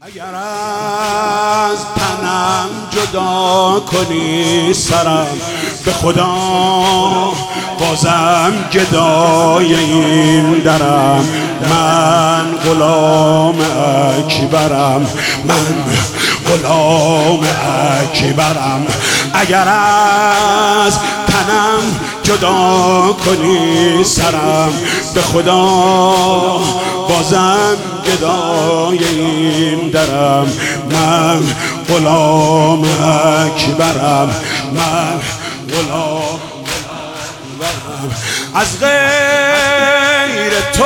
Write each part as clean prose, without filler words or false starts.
اگر از تنم جدا کنی سرم، به خدا بازم گدای این درم. من غلام اکبرم، من غلام اکبرم. اگر از تنم جدا کنی سرم، به خدا بازم گدای این درم. من غلام اکبرم، من غلام اکبرم. از غیر تو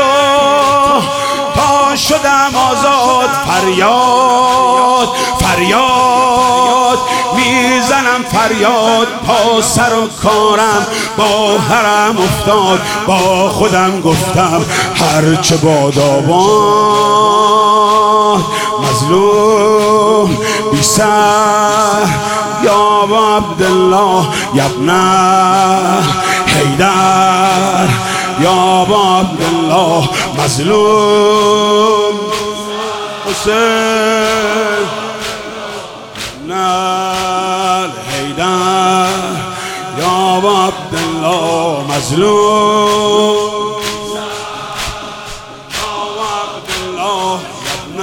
تا شدم آزاد، فریاد فریاد میزنم، فریاد پا سر و کارم با حرم افتاد. با خودم گفتم هرچه باداباد، مظلوم بی سر یا عبدالله یبن حیدر، یا عبدالله مظلوم حسین نال حیدر، یا عبدالله مظلوم یا عبدالله یبن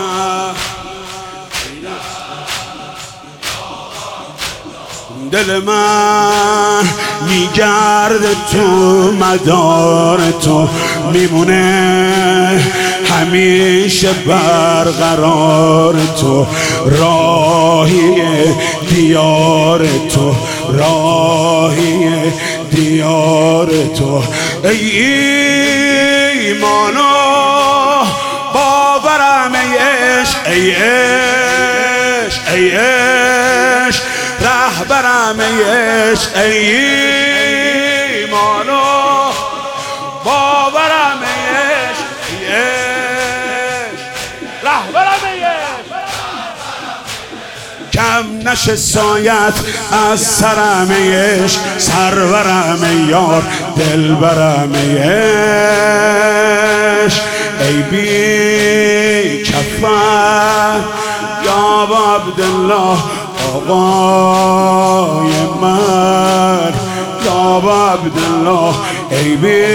حیدر. دل من میگرده تو مدار تو، میمونه همیشه برقرار تو. راهی دیار تو، راهی دیار تو. ای ایمان و باورم، ای عشق، ای عشق، ای عشق رهبرم، ای عشق، ای ایمان و باورم، ای عشق، ای عشق رهبرم، ای عشق. کم نشه سایت از سرم، ای عشق سرورم، ای یار دلبرم، ای عشق. ای بی کفن یا عبدالله آقای من، یا عبدالله. ای بی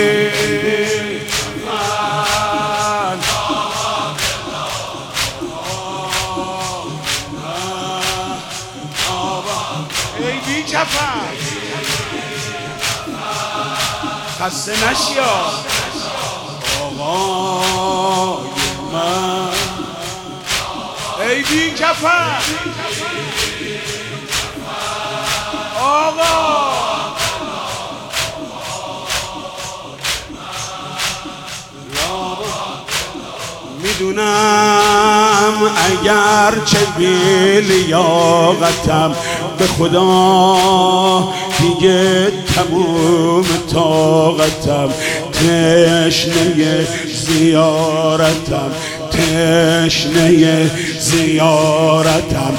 کفن خسته نشیا آقای من. ای بی کفن آقا، میدونم اگر چه بی لیاقتم، به خدا دیگه تموم طاقتم. تشنه زیارتم، تشنه زیارتم.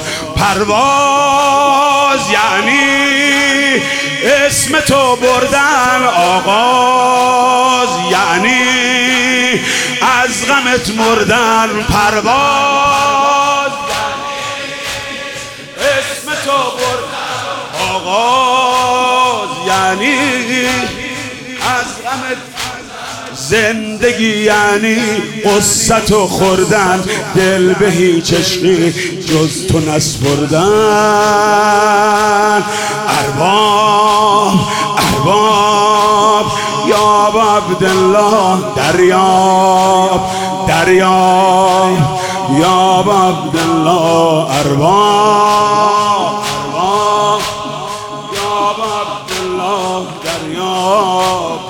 پرواز یعنی اسم تو بردن، آغاز یعنی از غمت مردن. پرواز یعنی اسم تو بردن، آغاز یعنی از غمت. زندگی یعنی قصت و خوردن، دل به هیچ عشقی جز تو نسپردن. ارباب ارباب یا عبدالله دریاب دریاب، یا عبدالله ارباب ارباب یا عبدالله دریاب.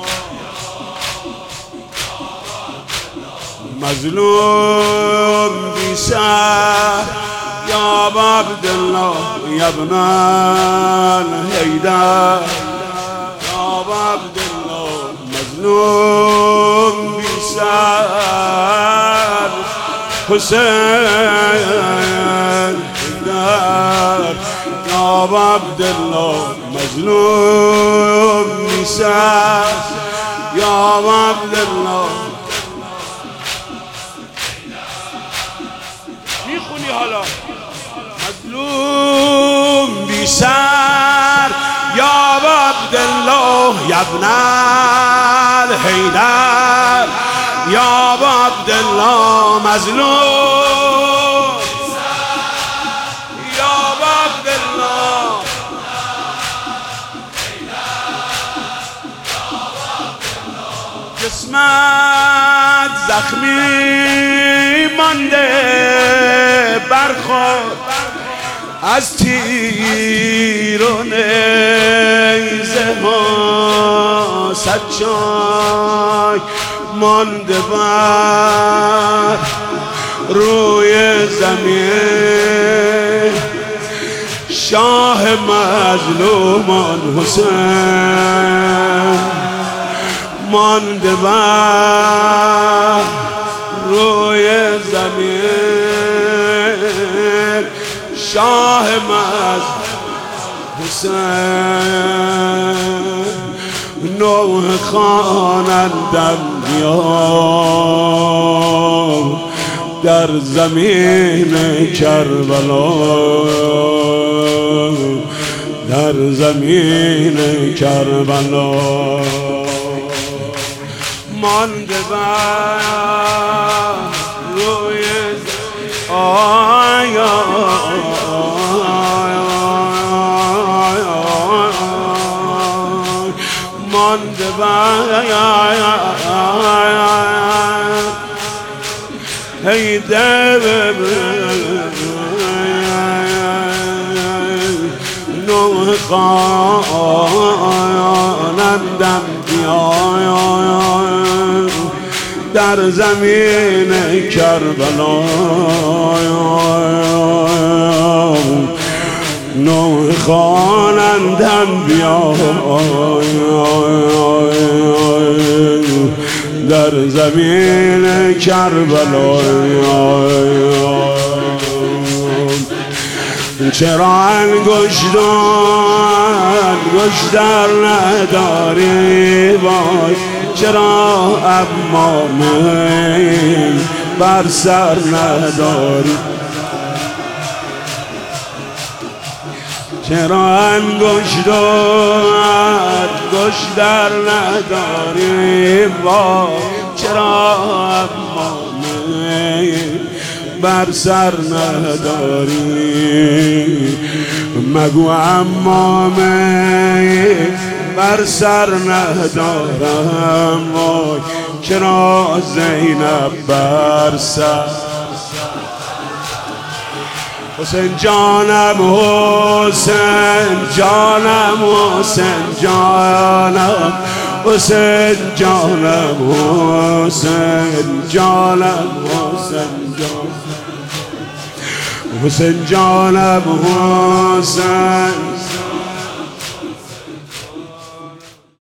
مظلوم بی سر یا عبدالله یبن حیدر، یا عبدالله مظلوم بی سر حسین حیدر، یا عبدالله مظلوم بی سر، یا عبدالله میخونی حالا؟ مظلوم بی سر یا عبدالله یا ابن الحیدر یا عبدالله مظلوم یا عبدالله جسمت زخمی مانده برخورد از تیر و نیزه ها سجای مانده بر روی زمین شاه مظلومان حسین مانده بر روی زمین شاه حسین نوح خوانندم بیام در زمین کربلا در زمین کربلا مانده بر روی مانده بر هیدر نوح خوانندم بیایم در زمین کربلا نوح خوانندم بیایم در زمین کربلا چرا انگشتر نداری وای چرا امامه بر سر نداری چرا انگشتر نداری وای چرا امامه بر سر نداری مگو امامه بر سر ندارم وای چرا زینب بر سر حسین جانم حسین جانم حسین جانم حسین جانم حسین جانم حسین جانم حسین جانم حسین